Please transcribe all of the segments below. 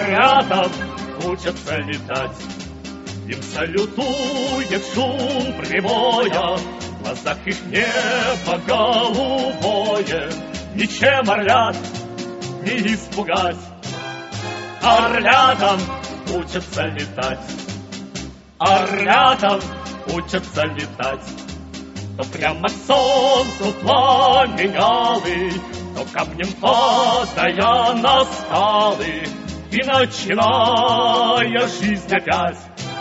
Орлята учатся летать. Им салютует шум прибоя, в глазах их небо голубое. Ничем орлят не испугать. Орлятам учатся летать. Орлятам учатся летать. То прямо к солнцу пламень алый, то камнем падая на скалы, и начиная жизнь опять.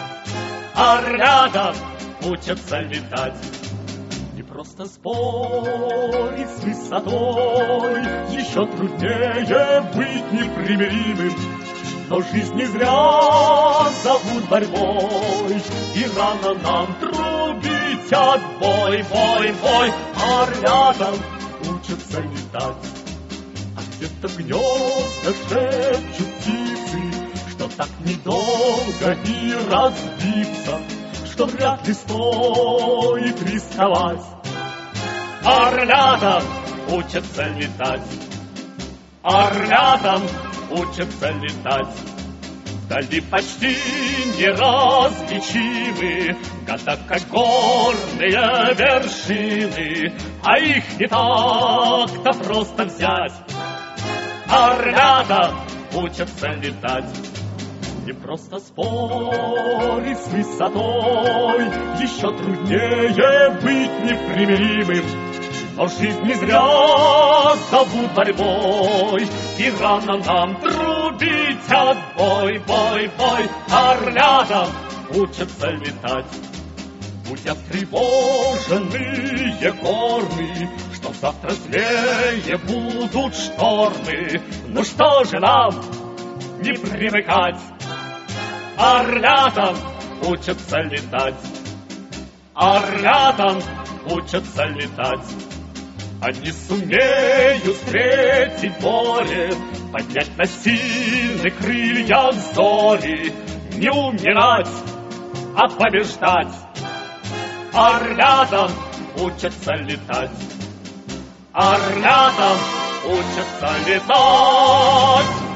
Орлята учатся летать. Не просто спорить с высотой, еще труднее быть непримиримым. Но жизнь не зря зовут борьбой, и рано нам трубить отбой, бой, бой. Орлята учатся летать. А где-то в гнезда шепчут птицы, что так недолго и разбиться, что вряд ли стоит рисковать. Орлята учатся летать. Орлятам учатся летать. Вдали почти неразличимы года, как горные вершины, а их не так-то просто взять. Орлята учатся летать. Не просто спорить с высотой, еще труднее быть непримиримым. Но жизнь не зря зовут борьбой, и рано нам трубить отбой, бой, бой. Орлята учатся летать. Будят тревоженные горны, что завтра злее будут штормы. Ну что же нам не привыкать? Орлятам учатся летать. Орлятам учатся летать. Они сумеют встретить море, поднять на сильных крыльях зори, не умирать, а побеждать. Орлятам учатся летать. Орлятам учатся летать.